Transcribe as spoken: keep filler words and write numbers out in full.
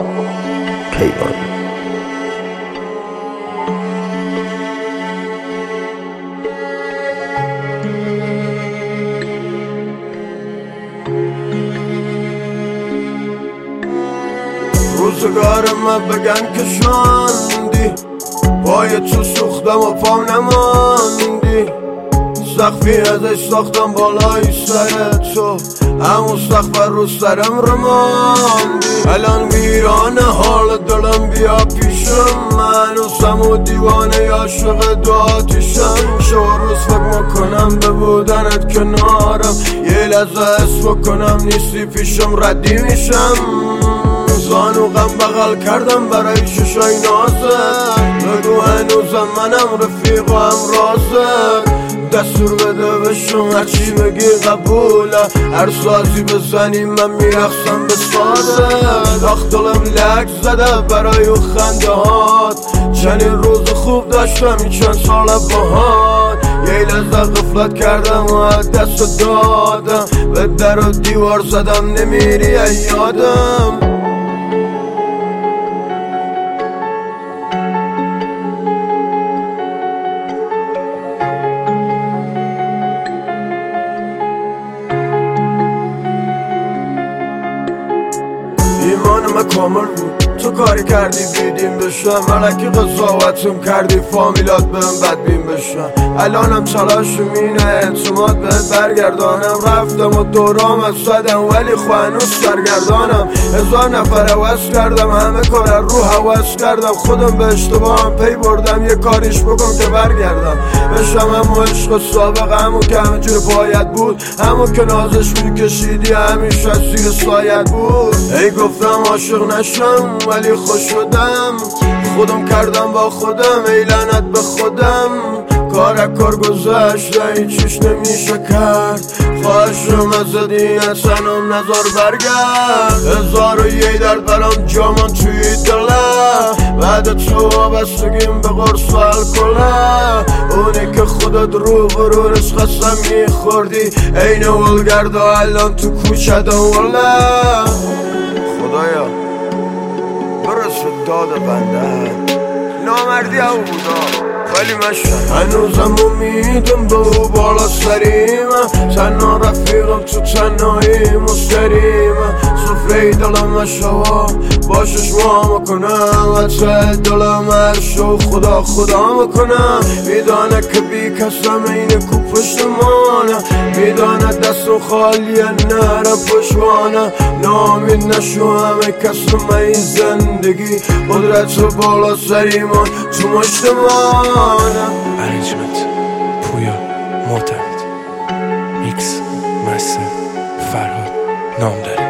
کیوان. روزگارم بگن که شاندی، پای تو سوختم و پام نماندی، سقفی ازش ساختم بالای سر تو، همون سقف رو سرم رماندی. الان ویرانه حال دلم، بیا پیشم، من هنوزم و دیوانه عاشق دو آتیشم. شو روز فکر میکنم به بودنت کنارم، یه لحظه حس بکنم نیستی پیشم ردی میشم. زانو غم بغل کردم برای ششای نازت، بگو هنوزم منم رفیق و هم رازت. دستور بده بشم هرچی بگی قبوله، هر سازی بزنی من میرخصم به سازت. آخ دلم لک زده برای او خنده هات، چنین روز خوب داشتم این چند سال باهات. یه لحظه غفلت کردم و دست دادم، به در و دیوار زدم نمیری یادم. ایمان من کامل بود، تو کاری کردی بیدیم بشم، ملکی قضاوتم کردی فامیلات بهم بدبین بشم. الانم تلاشم اینه اعتماد بهت برگردانم، رفتم و دورام از زدم ولی خوانوز سرگردانم. هزار نفر حوض کردم، همه کار رو حوض کردم، خودم به اشتباهم پی بردم، یه کاریش بکن که برگردم بشم. همون عشق سابق همون که همه جور باید بود، همون که نازش میکشیدی همیشه زیر سایت بود. ای گفتم عاشق نشم ولی خوش شدم، خودم کردم با خودم، ای لعنت به خودم. کار کار گذشته هیچیش نمیشه کرد، خواهشم ازت این اصنم نظر برگرد. هزار و یه درد برام جامان توی دله، بعد تو وابستگیم به قرص و الکله. اونی که خودت رو برورش قسم میخوردی، این ولگرد و الان تو کوچه دوله. خدایا برسه داد بنده، نامردی او بودا ولی من هنوزم امیدم به او بالا سریمه، تنها رفیقم تو تنهایی مستریمه. سفره دلم شوا باشش ما میکنم، حتی دلم هر شو خدا خدا میکنم. میدانه که بی کسم اینه کو پشتمانه، میدانه دستم خالیه نرم پشوانه. نامید نشو همه کسم این زندگی، قدرت بالا سریمان تو مشتمانه. Arrangement پویا معتمد، میکس مستر فرهاد نامداری.